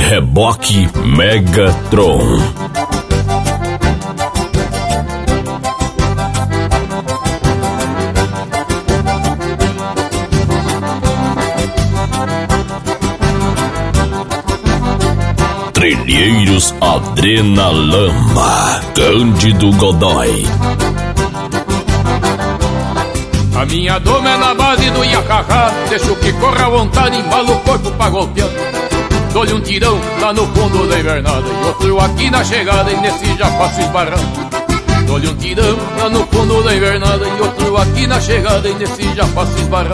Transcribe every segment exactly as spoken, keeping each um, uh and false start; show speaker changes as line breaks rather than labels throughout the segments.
Reboque Megatron. Trilheiros Adrenalama, Cândido Godoy.
A minha doma é na base do iacacá, deixo que corra à vontade, embalo o corpo pra golpear. Dou-lhe um tirão lá no fundo da invernada e outro aqui na chegada, e nesse já faço esbarrar. Dou-lhe um tirão lá no fundo da invernada e outro aqui na chegada, e nesse já faço esbarrar.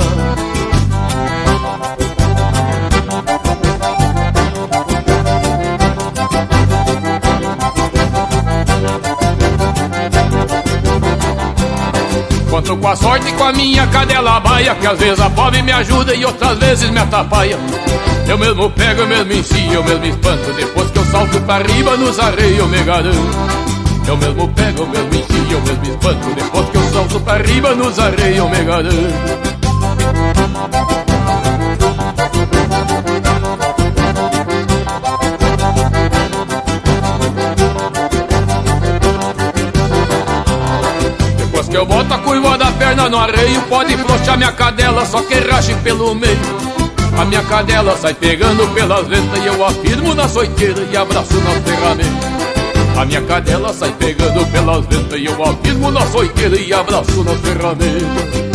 Conto com a sorte e com a minha cadela baia, que às vezes a pobre me ajuda e outras vezes me atrapalha. Eu mesmo pego, eu mesmo ensino, eu mesmo espanto, depois que eu salto pra riba nos arreios eu me garanto. Eu mesmo pego, eu mesmo ensino, eu mesmo espanto, depois que eu salto pra riba nos arreios eu me garanto. Eu boto a curva da perna no arreio, pode flochar minha cadela, só que rache pelo meio. A minha cadela sai pegando pelas ventas e eu afirmo na soiteira e abraço nas ferramentas. A minha cadela sai pegando pelas ventas e eu afirmo na soiteira e abraço nas ferramentas.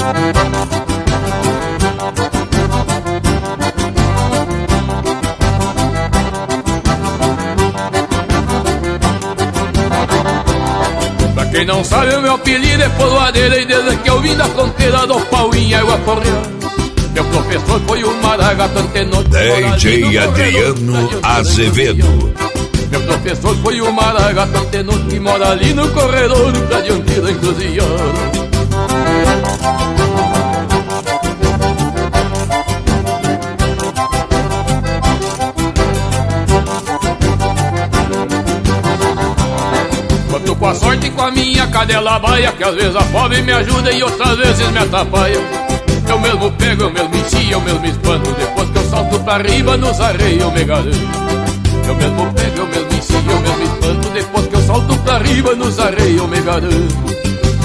Quem não sabe o meu apelido é Poloadeira, e desde que eu vim da fronteira do pau em água correr. Meu professor foi o Maragato Antenote,
D J Adriano Azevedo.
Meu professor foi o Maragato Antenote, que mora ali no corredor da diante da encruzilhada. Conto com a sorte e com a minha cadela baia, que às vezes a pobre me ajuda e outras vezes me atrapalha. Eu mesmo pego, eu mesmo ensino, eu mesmo espanto, depois que eu salto pra riba nos arreios eu me garanto. Eu mesmo pego, eu mesmo ensino, eu mesmo espanto, depois que eu salto pra riba nos arreios eu me garanto.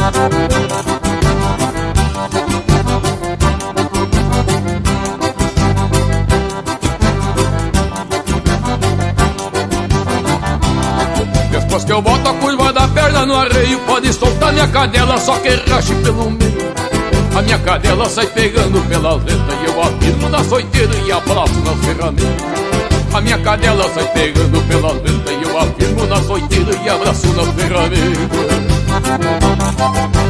Depois que eu boto a curva da perna no arreio, pode soltar minha cadela, só que rache pelo meio. A minha cadela sai pegando pelas ventas e eu afirmo na soiteira e abraço nas ferramentas. A minha cadela sai pegando pelas ventas e eu afirmo na soiteira e abraço nas ferramentas.